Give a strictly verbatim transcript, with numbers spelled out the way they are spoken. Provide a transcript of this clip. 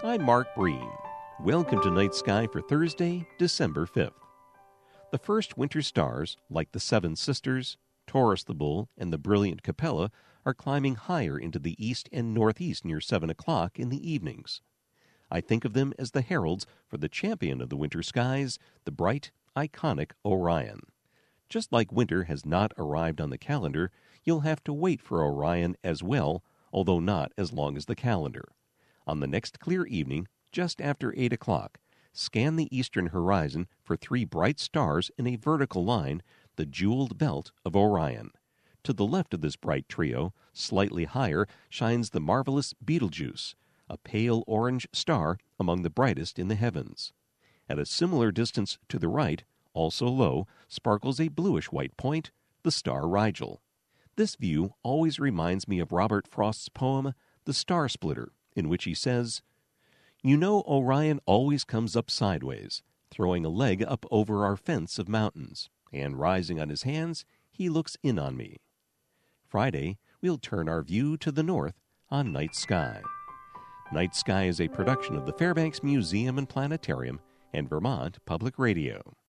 I'm Mark Breen. Welcome to Night Sky for Thursday, December fifth. The first winter stars, like the Seven Sisters, Taurus the Bull, and the brilliant Capella, are climbing higher into the east and northeast near seven o'clock in the evenings. I think of them as the heralds for the champion of the winter skies, the bright, iconic Orion. Just like winter has not arrived on the calendar, you'll have to wait for Orion as well, although not as long as the calendar. On the next clear evening, just after eight o'clock, scan the eastern horizon for three bright stars in a vertical line, the jeweled belt of Orion. To the left of this bright trio, slightly higher, shines the marvelous Betelgeuse, a pale orange star among the brightest in the heavens. At a similar distance to the right, also low, sparkles a bluish-white point, the star Rigel. This view always reminds me of Robert Frost's poem, The Star Splitter, in which he says, "You know Orion always comes up sideways, throwing a leg up over our fence of mountains, and rising on his hands, he looks in on me." Friday, we'll turn our view to the north on Night Sky. Night Sky is a production of the Fairbanks Museum and Planetarium and Vermont Public Radio.